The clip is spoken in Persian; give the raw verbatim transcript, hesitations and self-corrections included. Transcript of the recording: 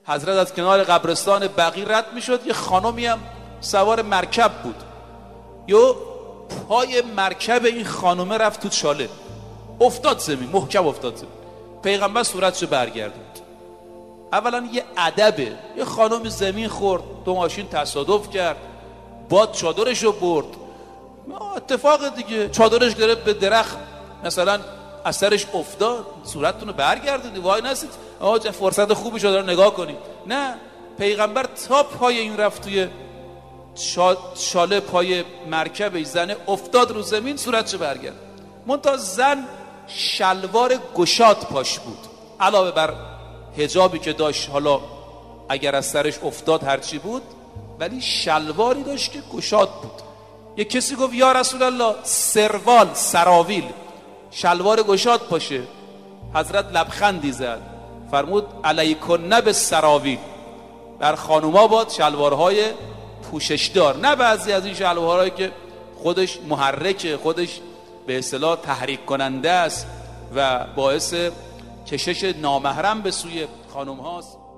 حضرت از کنار قبرستان بقیع رد میشد، یه خانمی هم سوار مرکب بود، یا پای مرکب این خانومه رفت تو چاله، افتاد زمین، محکم افتاد زمین. پیغمبر صورتشو برگردوند. اولا یه ادبه، یه خانم زمین خورد، دو ماشین تصادف کرد، باد چادرشو برد، اتفاق دیگه، چادرش گرفت به درخت مثلا از سرش افتاد، صورتتون رو برگردونید، وای نستید آقا چه فرصت خوبی شده رو نگاه کنید. نه، پیغمبر تا پای این رفت توی شاله پای مرکبش، زنه افتاد رو زمین، صورتشو برگرد. منتها زن شلوار گشاد پاش بود، علاوه بر حجابی که داشت، حالا اگر از سرش افتاد هرچی بود، ولی شلواری داشت که گشاد بود. یک کسی گفت یا رسول الله سروال، سراویل، شلوار گشاد پاشه. حضرت لبخندی زد، فرمود علیکن به سراویل، بر خانوما باد شلوارهای پوششدار، نه بعضی از این شلوارهایی که خودش محرکه، خودش به اصطلاح تحریک کننده است و باعث کشش نامحرم به سوی خانم هاست.